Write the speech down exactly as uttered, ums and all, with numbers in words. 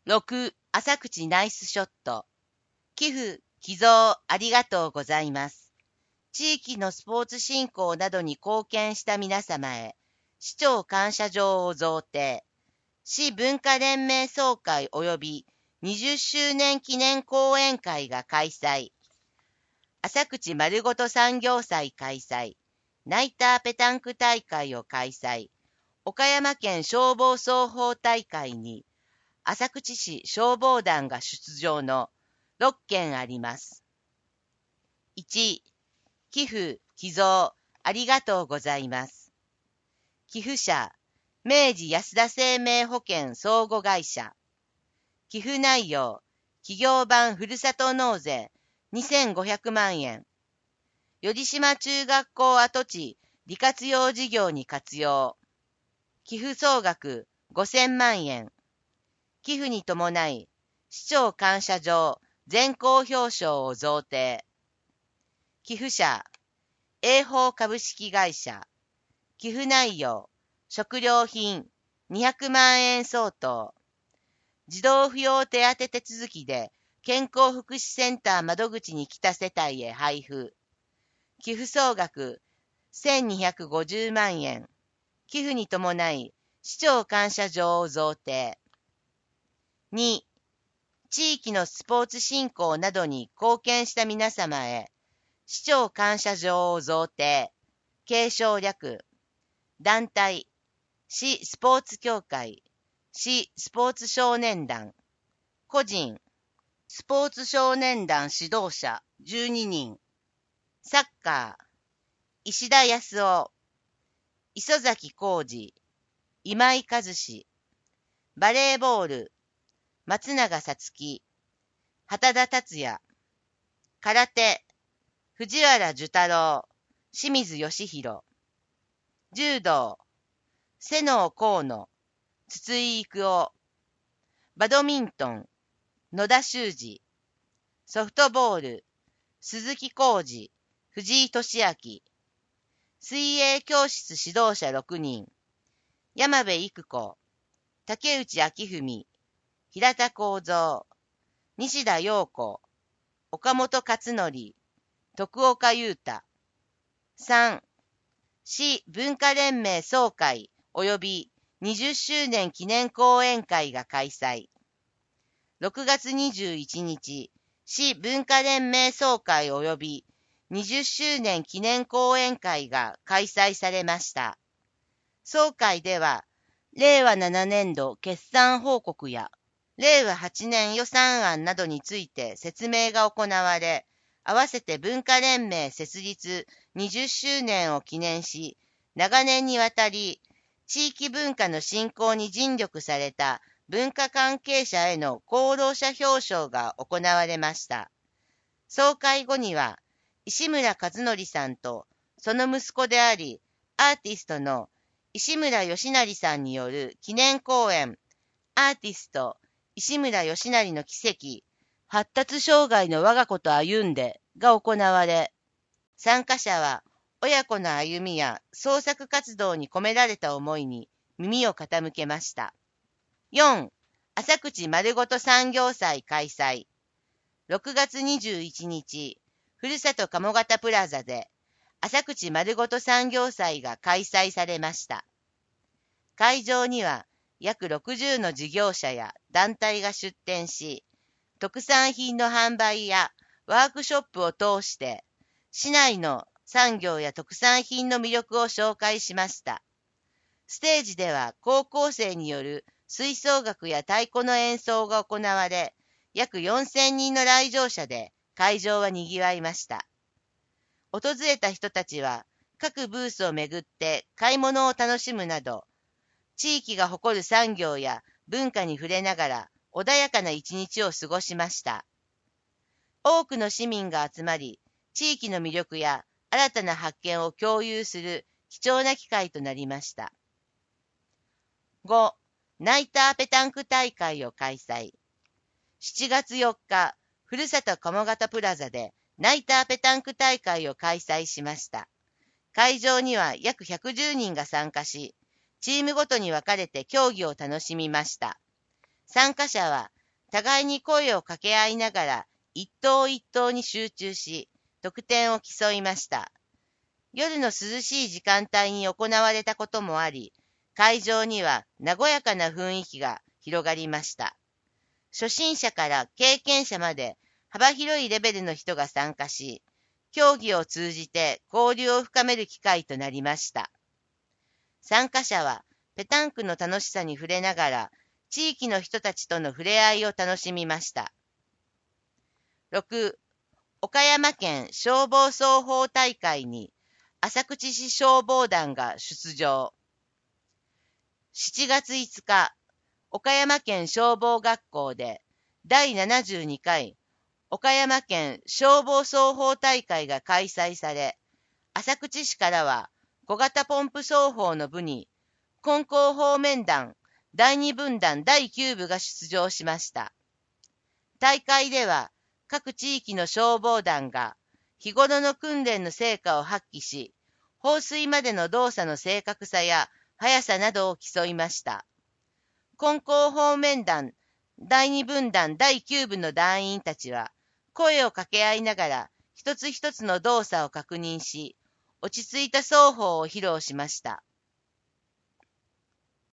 ろく、浅口ナイスショット。寄付、寄贈ありがとうございます。地域のスポーツ振興などに貢献した皆様へ、市長感謝状を贈呈。市文化連盟総会及びにじゅっしゅうねん記念講演会が開催。浅口まるごと産業祭開催。ナイターペタンク大会を開催。岡山県消防操法大会に、浅口市消防団が出場のろっけんあります。いち、寄付、寄贈、ありがとうございます。寄付者、明治安田生命保険相互会社。寄付内容、企業版ふるさと納税にせんごひゃくまんえん。寄島中学校跡地利活用事業に活用。寄付総額ごせんまんえん。寄付に伴い、市長感謝状、全校表彰を贈呈。寄付者、栄宝株式会社。寄付内容、食料品にひゃくまんえん相当。児童扶養手当手続きで、健康福祉センター窓口に来た世帯へ配布。寄付総額せんにひゃくごじゅうまんえん。寄付に伴い、市長感謝状を贈呈。に、地域のスポーツ振興などに貢献した皆様へ、市長感謝状を贈呈。継承略。団体、市スポーツ協会、市スポーツ少年団。個人、スポーツ少年団指導者じゅうににん。サッカー、石田康夫、磯崎浩二、今井和志。バレーボール、松永さつき、畑田達也。空手、藤原寿太郎、清水義弘。柔道、瀬能河野、筒井育夫。バドミントン、野田修二。ソフトボール、鈴木浩二、藤井俊明。水泳教室指導者ろくにん。山部育子、竹内昭文、平田幸三、西田陽子、岡本勝則、徳岡裕太。さん、市文化連盟総会及びにじゅっしゅうねん記念講演会が開催。ろくがつにじゅういちにち、市文化連盟総会及びにじゅっしゅうねん記念講演会が開催されました。総会では、れいわななねんど決算報告や、れいわはちねん予算案などについて説明が行われ、合わせて文化連盟設立にじゅっしゅうねんを記念し、長年にわたり、地域文化の振興に尽力された文化関係者への功労者表彰が行われました。総会後には、石村和則さんと、その息子であり、アーティストの石村義成さんによる記念講演、アーティスト、石村義成の奇跡、発達障害の我が子と歩んでが行われ、参加者は親子の歩みや創作活動に込められた思いに耳を傾けました。よん、浅口まるごと産業祭開催。ろくがつにじゅういちにち、ふるさと鴨方プラザで、浅口まるごと産業祭が開催されました。会場には約ろくじゅうの事業者や団体が出展し、特産品の販売やワークショップを通して、市内の産業や特産品の魅力を紹介しました。ステージでは高校生による吹奏楽や太鼓の演奏が行われ、約よんせんにんの来場者で会場は賑わいました。訪れた人たちは各ブースを巡って買い物を楽しむなど、地域が誇る産業や文化に触れながら穏やかな一日を過ごしました。多くの市民が集まり、地域の魅力や新たな発見を共有する貴重な機会となりました。ご、ナイターペタンク大会を開催。しちがつよっか、ふるさと鴨方プラザでナイターペタンク大会を開催しました。会場には約ひゃくじゅうにんが参加し、チームごとに分かれて競技を楽しみました。 参加者は互いに声を掛け合いながら一投一投に集中し、得点を競いました。夜の涼しい時間帯に行われたこともあり、会場には和やかな雰囲気が広がりました。初心者から経験者まで幅広いレベルの人が参加し、競技を通じて交流を深める機会となりました。参加者はペタンクの楽しさに触れながら、地域の人たちとの触れ合いを楽しみました。ろく. 岡山県消防操法大会に浅口市消防団が出場。しちがついつか、岡山県消防学校でだいななじゅうにかい岡山県消防操法大会が開催され、浅口市からは小型ポンプ操法の部に金光方面団だいに分団だいきゅう部が出場しました。大会では各地域の消防団が日頃の訓練の成果を発揮し、放水までの動作の正確さや速さなどを競いました。金光方面団だいに分団だいきゅう部の団員たちは声を掛け合いながら一つ一つの動作を確認し、落ち着いた操法を披露しました。